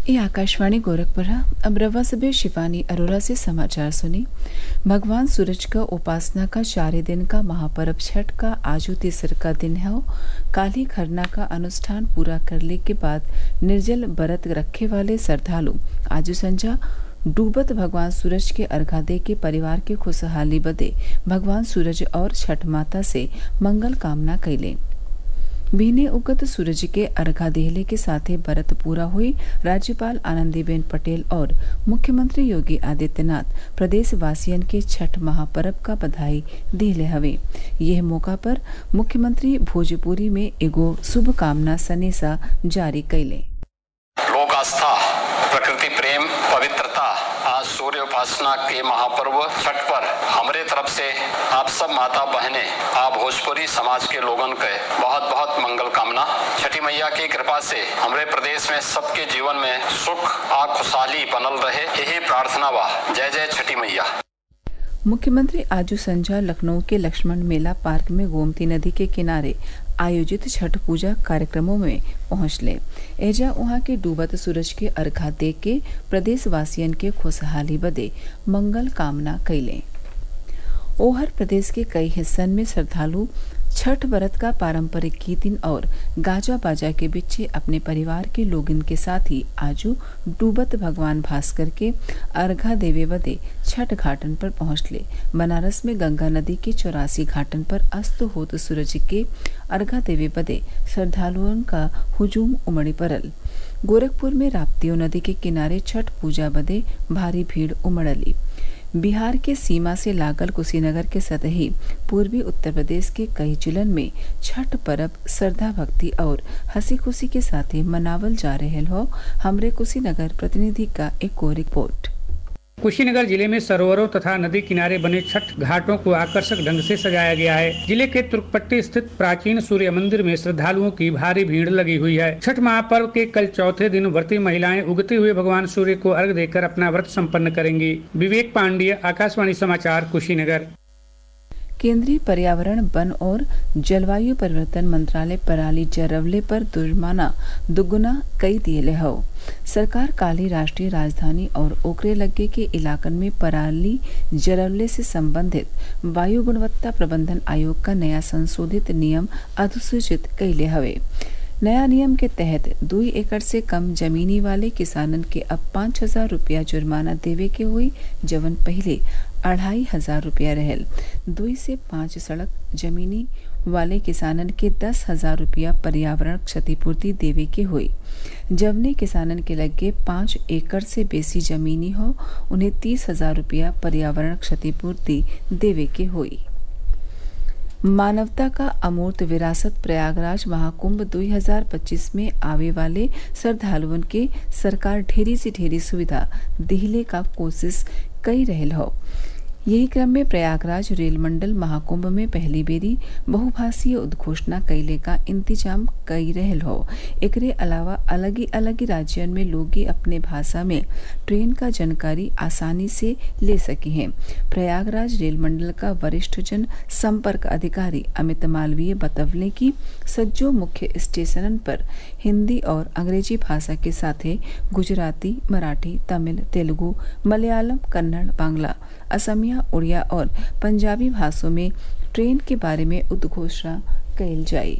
ये आकाशवाणी गोरखपुर है। अब रवा सबे शिवानी अरोरा से समाचार सुनी। भगवान सूरज का उपासना का 4 दिन का महापर्व छठ का आजू तीसरा दिन है। काली खरना का अनुष्ठान पूरा करने के बाद निर्जल व्रत रखे वाले श्रद्धालु आजू संजा डूबत भगवान सूरज के अर्घा दे के परिवार के खुशहाली बदे भगवान सूरज और छठ माता से मंगल कामना कैले। बीने उगत सूरज के अर्घा देहले के साथे व्रत पूरा हुई। राज्यपाल आनंदीबेन पटेल और मुख्यमंत्री योगी आदित्यनाथ प्रदेश वासियन के छठ महापर्व का बधाई दिले हवे। यह मौका पर मुख्यमंत्री भोजपुरी में एगो शुभकामना सनेसा जारी कैले। लोक आस्था, प्रकृति प्रेम, पवित्रता आज सूर्य उपासना के महापर्व छठ पर हमारे तरफ से आप सब माता बहने आप भोजपुरी समाज के लोगन के बहुत बहुत मंगल कामना। छठी मैया की कृपा से हमारे प्रदेश में सबके जीवन में सुख और खुशहाली बनल रहे, यही प्रार्थना बा। जय जय छठी मैया। मुख्यमंत्री आजू संजा लखनऊ के लक्ष्मण मेला पार्क में गोमती नदी के किनारे आयोजित छठ पूजा कार्यक्रमों में पहुंचले। एजा वहां के डूबत सूरज के अर्घा दे के प्रदेश वासियन के खुशहाली बदे मंगल कामना कैले। ओहर प्रदेश के कई हिस्सन में श्रद्धालु छठ व्रत का पारंपरिक गीतिन और गाजा बाजा के बीच अपने परिवार के लोगन के साथ ही आजू डूबत भगवान भास्कर के अर्घा देवे बदे छठ घाटन पर पहुंचले। बनारस में गंगा नदी के 84 घाटन पर अस्त होत सूरज के अर्घा देवे बदे श्रद्धालुओं का हुजूम उमड़ी पड़ल। गोरखपुर में राप्तियों नदी के किनारे छठ पूजा बदे भारी भीड़ उमड़ली। बिहार के सीमा से लागल कुशीनगर के सतही पूर्वी उत्तर प्रदेश के कई जिलन में छठ पर्व श्रद्धा भक्ति और हंसी खुशी के साथ मनावल जा रहे हो। हमरे कुशीनगर प्रतिनिधि का एक और रिपोर्ट। कुशीनगर जिले में सरोवरों तथा नदी किनारे बने छठ घाटों को आकर्षक ढंग से सजाया गया है। जिले के तुर्कपट्टी स्थित प्राचीन सूर्य मंदिर में श्रद्धालुओं की भारी भीड़ लगी हुई है। छठ महापर्व के कल चौथे दिन व्रती महिलाएं उगते हुए भगवान सूर्य को अर्घ देकर अपना व्रत संपन्न करेंगी। विवेक पांडेय, आकाशवाणी समाचार, कुशीनगर। केंद्रीय पर्यावरण, वन और जलवायु परिवर्तन मंत्रालय पराली जरवले पर जुर्माना दुगुना कई दिए हो। सरकार काली राष्ट्रीय राजधानी और ओकरे लगे के इलाकन में पराली जरवले से संबंधित वायु गुणवत्ता प्रबंधन आयोग का नया संशोधित नियम अधिसूचित कैले हवे। नया नियम के तहत 2 एकड़ से कम जमीनी वाले किसानन के अब 5,000 रुपया जुर्माना देवे के हुई, जवन पहले 2,500 रुपया रहल। 2 से 5 सड़क जमीनी वाले किसानन के 10,000 रुपया पर्यावरण क्षतिपूर्ति देवे के हुई। जवने किसानन के लगे 5 एकड़ से बेसी जमीनी हो, उन्हें 30,000 रुपया पर्यावरण क्षतिपूर्ति देवे के हुई। मानवता का अमूर्त विरासत प्रयागराज महाकुंभ 2025 में आवे वाले श्रद्धालुओं के सरकार ढेरी से ढेरी सुविधा दिहले का कोशिश कई रहल हो। यही क्रम में प्रयागराज रेल मंडल महाकुंभ में पहली बेरी बहुभाषीय उद्घोषणा कैले का इंतजाम कई रहल हो। एकरे अलावा अलग ही राज्यन में लोग अपने भाषा में ट्रेन का जानकारी आसानी से ले सके हैं। प्रयागराज रेल मंडल का वरिष्ठ जन संपर्क अधिकारी अमित मालवीय बतवले की सज्जो मुख्य स्टेशनन पर हिंदी और अंग्रेजी भाषा के साथ गुजराती, मराठी, तमिल, तेलुगु, मलयालम, कन्नड़, बांग्ला, असमिया, उड़िया और पंजाबी भाषाओं में ट्रेन के बारे में उद्घोषणा कैल जाए।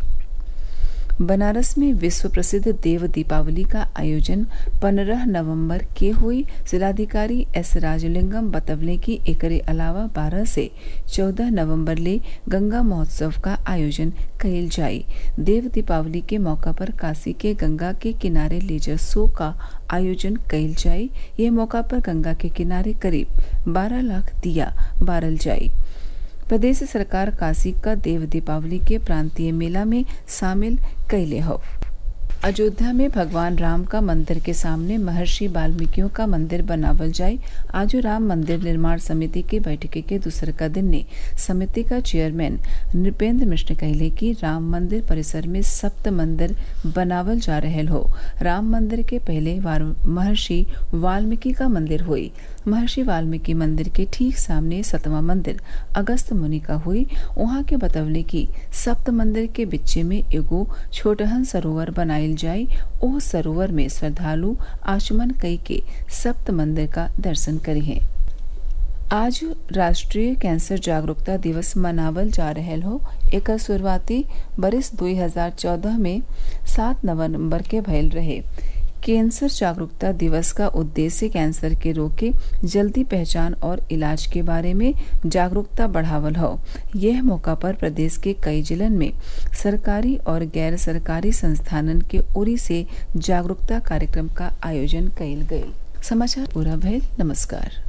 बनारस में विश्व प्रसिद्ध देव दीपावली का आयोजन 15 नवंबर के हुई। जिलाधिकारी एस राजलिंगम बतवले की एकरे अलावा 12 से 14 नवंबर ले गंगा महोत्सव का आयोजन कैल जाए। देव दीपावली के मौका पर काशी के गंगा के किनारे लेजर शो का आयोजन कैल जाए। यह मौका पर गंगा के किनारे करीब 12 लाख दिया बारल जाए। प्रदेश सरकार काशी का देव दीपावली के प्रांतीय मेला में शामिल कैले हो। अयोध्या में भगवान राम का मंदिर के सामने महर्षि वाल्मीकियों का मंदिर बनावल जाए। आज राम मंदिर निर्माण समिति की बैठक के दूसरे का दिन ने समिति का चेयरमैन नृपेंद्र मिश्र कहले कि राम मंदिर परिसर में 7 मंदिर बनावल जा रहे हो। राम मंदिर के पहले महर्षि वाल्मीकि का मंदिर हुई। महर्षि वाल्मीकि मंदिर के ठीक सामने 7वां मंदिर अगस्त मुनि का हुई। वहां के बतवले की 7 मंदिर के बिच्चे में एगो छोटहन सरोवर बनाइल मिल जाई ओह सरोवर में श्रद्धालु आचमन कई के सप्त मंदिर का दर्शन करी हैं। आज राष्ट्रीय कैंसर जागरूकता दिवस मनावल जा रहल हो। एकर शुरुआती बरिस 2014 में 7 नवंबर के भयल रहे। कैंसर जागरूकता दिवस का उद्देश्य कैंसर के रोग के जल्दी पहचान और इलाज के बारे में जागरूकता बढ़ावल हो। यह मौका पर प्रदेश के कई जिलन में सरकारी और गैर सरकारी संस्थानन के ओरी से जागरूकता कार्यक्रम का आयोजन कइल गयी। समाचार पूरा भइल। नमस्कार।